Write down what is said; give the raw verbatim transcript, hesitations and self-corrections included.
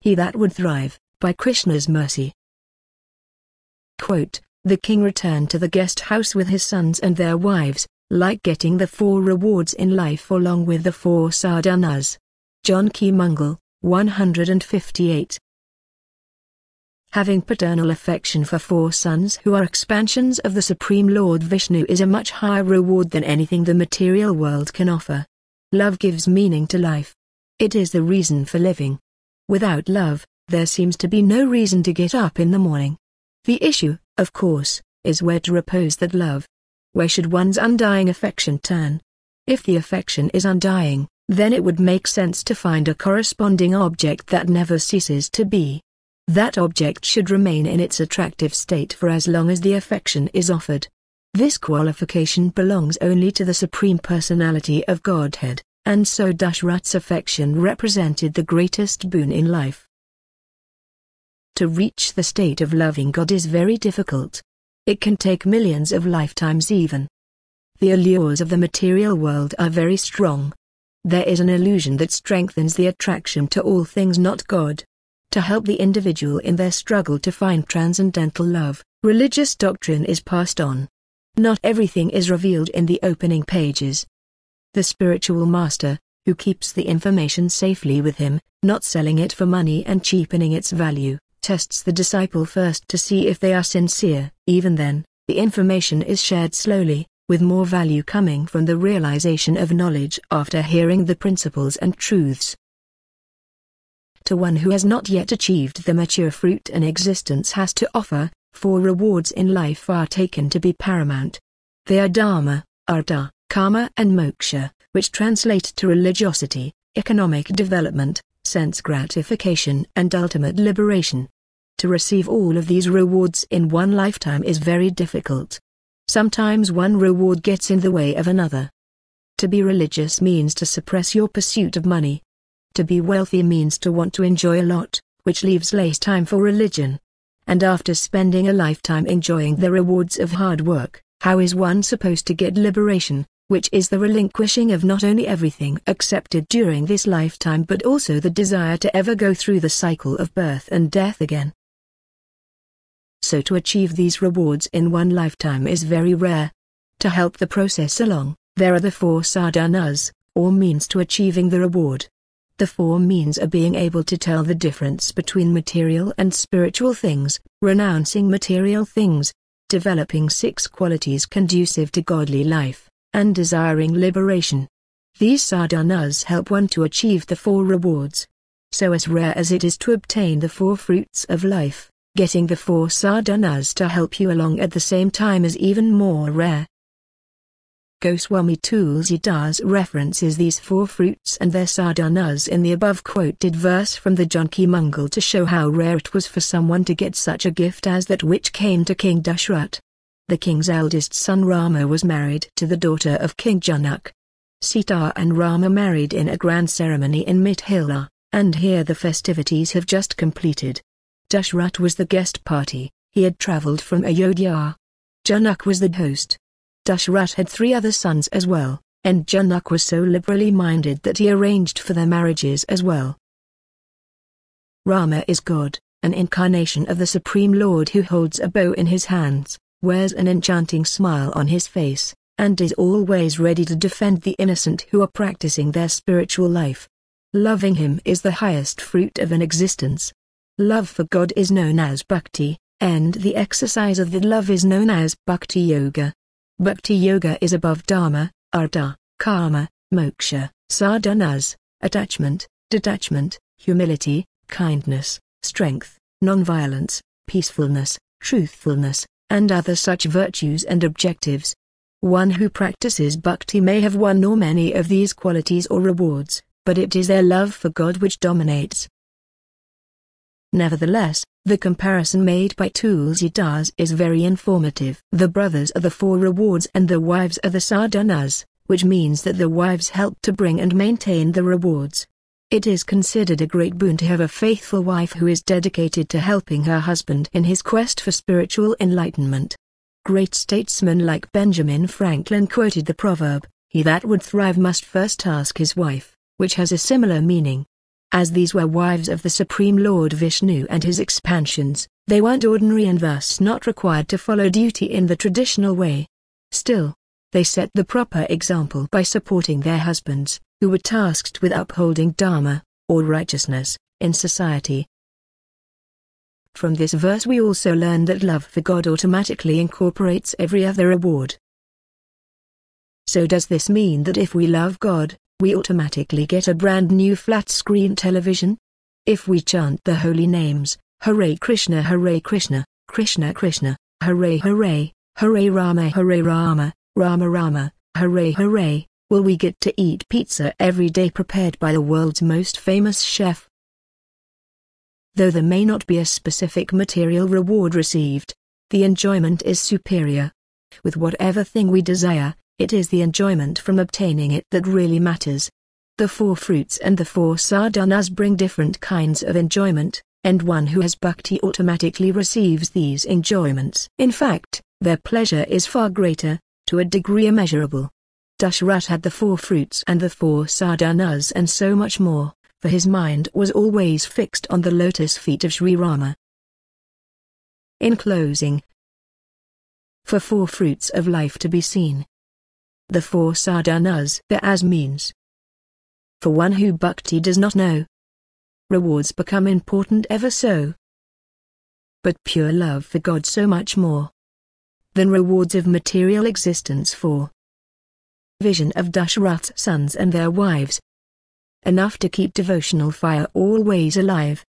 He that would thrive, by Krishna's mercy. Quote, the king returned to the guest house with his sons and their wives, like getting the four rewards in life along with the four sadhanas. Janki Mangal, one hundred fifty-eight. Having paternal affection for four sons who are expansions of the Supreme Lord Vishnu is a much higher reward than anything the material world can offer. Love gives meaning to life. It is the reason for living. Without love, there seems to be no reason to get up in the morning. The issue, of course, is where to repose that love. Where should one's undying affection turn? If the affection is undying, then it would make sense to find a corresponding object that never ceases to be. That object should remain in its attractive state for as long as the affection is offered. This qualification belongs only to the Supreme Personality of Godhead, and so Dashrath's affection represented the greatest boon in life. To reach the state of loving God is very difficult. It can take millions of lifetimes even. The allures of the material world are very strong. There is an illusion that strengthens the attraction to all things not God. To help the individual in their struggle to find transcendental love, religious doctrine is passed on. Not everything is revealed in the opening pages. The spiritual master, who keeps the information safely with him, not selling it for money and cheapening its value, tests the disciple first to see if they are sincere. Even then, the information is shared slowly, with more value coming from the realization of knowledge after hearing the principles and truths. To one who has not yet achieved the mature fruit an existence has to offer, four rewards in life are taken to be paramount. They are Dharma, Artha, Kama and Moksha, which translate to religiosity, economic development, sense gratification and ultimate liberation. To receive all of these rewards in one lifetime is very difficult. Sometimes one reward gets in the way of another. To be religious means to suppress your pursuit of money. To be wealthy means to want to enjoy a lot, which leaves less time for religion. And after spending a lifetime enjoying the rewards of hard work, how is one supposed to get liberation, which is the relinquishing of not only everything accepted during this lifetime but also the desire to ever go through the cycle of birth and death again? So to achieve these rewards in one lifetime is very rare. To help the process along, there are the four sadhanas, or means to achieving the reward. The four means are being able to tell the difference between material and spiritual things, renouncing material things, developing six qualities conducive to godly life, and desiring liberation. These sadhanas help one to achieve the four rewards. So as rare as it is to obtain the four fruits of life, getting the four sadhanas to help you along at the same time is even more rare. Goswami Tulsidas references these four fruits and their sadhanas in the above quoted verse from the Janki Mangal to show how rare it was for someone to get such a gift as that which came to King Dashrath. The king's eldest son Rama was married to the daughter of King Janak. Sita and Rama married in a grand ceremony in Mithila, and here the festivities have just completed. Dashrath was the guest party. He had travelled from Ayodhya. Janak was the host. Dashrath had three other sons as well, and Janak was so liberally minded that he arranged for their marriages as well. Rama is God, an incarnation of the Supreme Lord who holds a bow in his hands, wears an enchanting smile on his face, and is always ready to defend the innocent who are practicing their spiritual life. Loving him is the highest fruit of an existence. Love for God is known as bhakti, and the exercise of that love is known as bhakti yoga. Bhakti yoga is above Dharma, Artha, Kama, Moksha, sadhanas, attachment, detachment, humility, kindness, strength, non-violence, peacefulness, truthfulness, and other such virtues and objectives. One who practices bhakti may have one or many of these qualities or rewards, but it is their love for God which dominates. Nevertheless, the comparison made by Tulsidas is very informative. The brothers are the four rewards and the wives are the sadhanas, which means that the wives help to bring and maintain the rewards. It is considered a great boon to have a faithful wife who is dedicated to helping her husband in his quest for spiritual enlightenment. Great statesmen like Benjamin Franklin quoted the proverb, "He that would thrive must first ask his wife," which has a similar meaning. As these were wives of the Supreme Lord Vishnu and his expansions, they weren't ordinary and thus not required to follow duty in the traditional way. Still, they set the proper example by supporting their husbands, who were tasked with upholding dharma, or righteousness, in society. From this verse we also learn that love for God automatically incorporates every other reward. So does this mean that if we love God, we automatically get a brand new flat-screen television? If we chant the holy names, Hare Krishna Hare Krishna, Krishna Krishna, Hare Hare, Hare Rama Hare Rama, Rama Rama, Hare Hare, will we get to eat pizza every day prepared by the world's most famous chef? Though there may not be a specific material reward received, the enjoyment is superior. With whatever thing we desire, it is the enjoyment from obtaining it that really matters. The four fruits and the four sadhanas bring different kinds of enjoyment, and one who has bhakti automatically receives these enjoyments. In fact, their pleasure is far greater, to a degree immeasurable. Dasharath had the four fruits and the four sadhanas and so much more, for his mind was always fixed on the lotus feet of Sri Rama. In closing, for four fruits of life to be seen, the four sadhanas there as means. For one who bhakti does not know, rewards become important ever so. But pure love for God so much more than rewards of material existence. For vision of Dasharath's sons and their wives, enough to keep devotional fire always alive.